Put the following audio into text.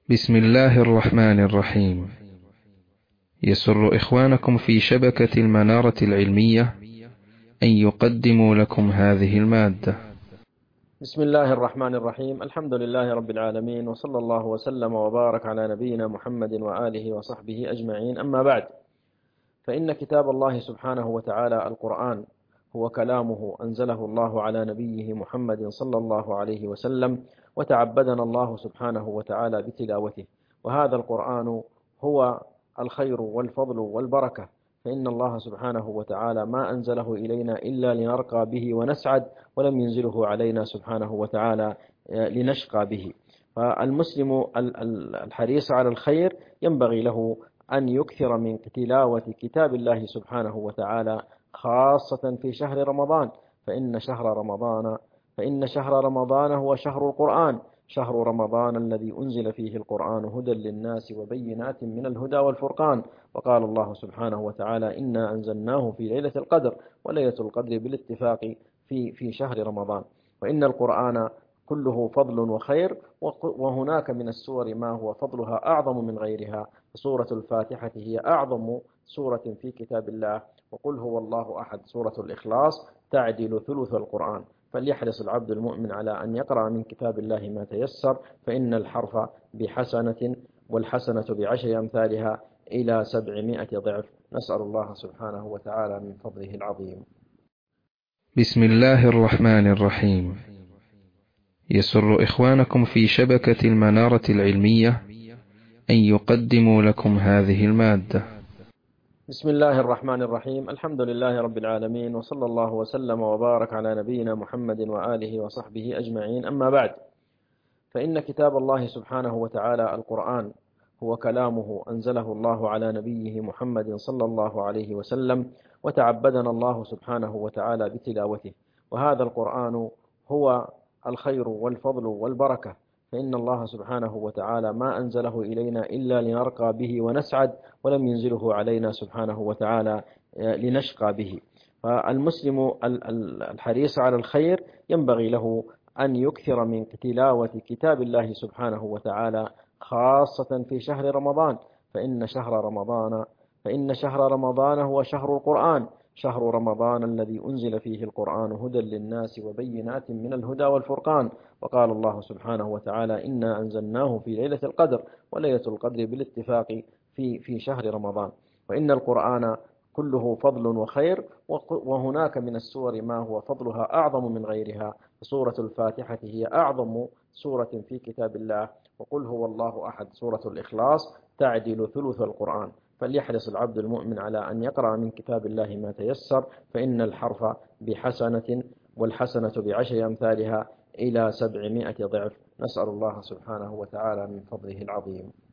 بسم الله الرحمن الرحيم. يسر إخوانكم في شبكة المنارة العلمية أن يقدموا لكم هذه المادة. بسم الله الرحمن الرحيم. الحمد لله رب العالمين، وصلى الله وسلم وبارك على نبينا محمد وآله وصحبه أجمعين. أما بعد، فإن كتاب الله سبحانه وتعالى القرآن هو كلامه أنزله الله على نبيه محمد صلى الله عليه وسلم، وتعبدنا الله سبحانه وتعالى بتلاوته. وهذا القرآن هو الخير والفضل والبركة، فإن الله سبحانه وتعالى ما أنزله إلينا إلا لنرقى به ونسعد، ولم ينزله علينا سبحانه وتعالى لنشقى به. فالمسلم الحريص على الخير ينبغي له أن يكثر من تلاوة كتاب الله سبحانه وتعالى، خاصة في شهر رمضان، فإن شهر رمضان هو شهر القرآن، شهر رمضان الذي أنزل فيه القرآن هدى للناس وبينات من الهدى والفرقان. وقال الله سبحانه وتعالى: إنا أنزلناه في ليلة القدر، وليلة القدر بالاتفاق في شهر رمضان. وإن القرآن كله فضل وخير، وهناك من السور ما هو فضلها أعظم من غيرها. سورة الفاتحة هي أعظم سورة في كتاب الله، وقل هو الله أحد سورة الإخلاص تعدل ثلث القرآن. فليحرص العبد المؤمن على أن يقرأ من كتاب الله ما تيسر، فإن الحرف بحسنة، والحسنة بعشر أمثالها إلى 700 ضعف. نسأل الله سبحانه وتعالى من فضله العظيم. بسم الله الرحمن الرحيم. يسر إخوانكم في شبكة المنارة العلمية أن يقدموا لكم هذه المادة. بسم الله الرحمن الرحيم. الحمد لله رب العالمين، وصلى الله وسلم وبارك على نبينا محمد وآله وصحبه أجمعين. أما بعد، فإن كتاب الله سبحانه وتعالى القرآن هو كلامه أنزله الله على نبيه محمد صلى الله عليه وسلم، وتعبدنا الله سبحانه وتعالى بتلاوته. وهذا القرآن هو الخير والفضل والبركة، فإن الله سبحانه وتعالى ما أنزله إلينا إلا لنرقى به ونسعد، ولم ينزله علينا سبحانه وتعالى لنشقى به. فالمسلم الحريص على الخير ينبغي له أن يكثر من تلاوة كتاب الله سبحانه وتعالى، خاصة في شهر رمضان، فإن شهر رمضان هو شهر القرآن، شهر رمضان الذي أنزل فيه القرآن هدى للناس وبينات من الهدى والفرقان. وقال الله سبحانه وتعالى: إنا أنزلناه في ليلة القدر، وليلة القدر بالاتفاق في شهر رمضان. وإن القرآن كله فضل وخير، وهناك من السور ما هو فضلها أعظم من غيرها. سورة الفاتحة هي أعظم سورة في كتاب الله، وقل هو الله أحد سورة الإخلاص تعدل ثلث القرآن. فليحرص العبد المؤمن على أن يقرأ من كتاب الله ما تيسر، فإن الحرف بحسنة، والحسنة بعشر أمثالها إلى 700 ضعف. نسأل الله سبحانه وتعالى من فضله العظيم.